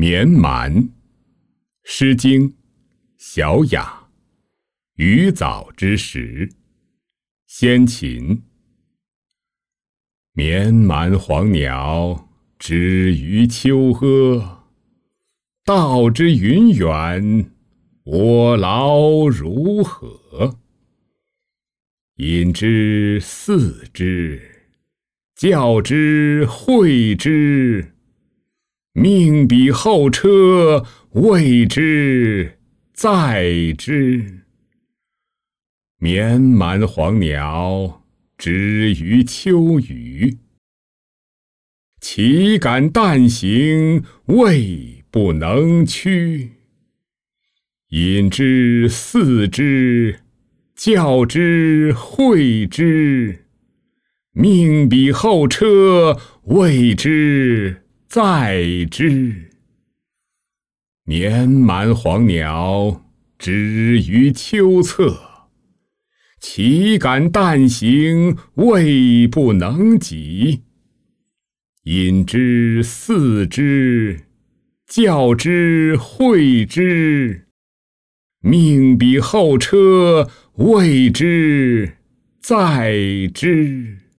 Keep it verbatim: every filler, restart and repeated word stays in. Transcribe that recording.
绵蛮，诗经，小雅，鱼藻之时，先秦。绵蛮黄鸟，止于秋阿。道之云远，我劳如何？饮之肆之，教之诲之，命彼后车，谓之载之。绵蛮黄鸟，止于秋雨。岂敢但行，未不能驱。饮之肆之，教之诲之，命彼后车，谓之载之。绵蛮黄鸟，止于秋侧。岂敢但行，未不能及。饮之肆之，教之诲之，命彼后车，谓之载之。